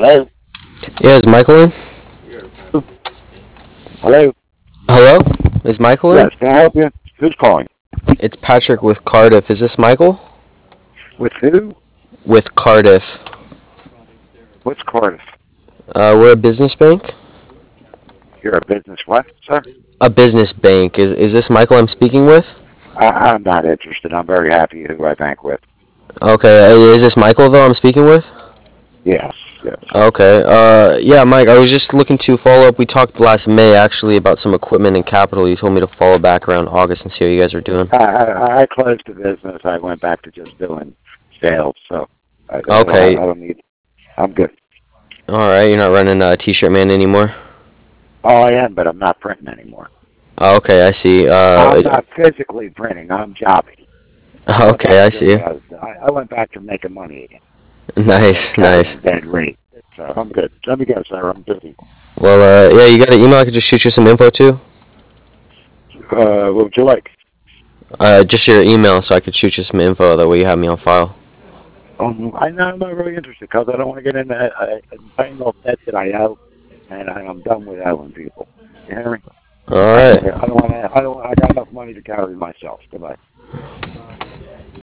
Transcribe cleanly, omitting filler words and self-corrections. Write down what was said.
Hello? Yeah, is Michael in? Hello? Hello? Is Michael in? Yes, can I help you? Who's calling? It's Patrick with Cardiff. Is this Michael? With who? With Cardiff. What's Cardiff? We're a business bank. You're a business what, sir? A business bank. Is this Michael I'm speaking with? I'm not interested. I'm very happy who I bank with. Okay. Is this Michael though I'm speaking with? Yes, yes. Okay. Yeah, Mike. I was just looking to follow up. We talked last May actually about some equipment and capital. You told me to follow back around August and see how you guys are doing. I closed the business. I went back to just doing sales, so I Okay. don't need. I'm good. All right. You're not running a T-shirt man anymore. Oh, I am, but I'm not printing anymore. Okay, I see. I'm not physically printing. I'm jobbing. I went Okay, back I to doing. see. I went back to making money again instead of Nice, nice. carrying dead rate. So I'm good. Let me go, sir. I'm busy. Well, yeah, you got an email I could just shoot you some info to? What would you like? Just your email so I could shoot you some info. That way you have me on file. I'm not really interested because I don't want to get into paying off debt that I owe, and I'm done with owing people. You hear me? All right. I don't want to. I got enough money to carry myself. Goodbye.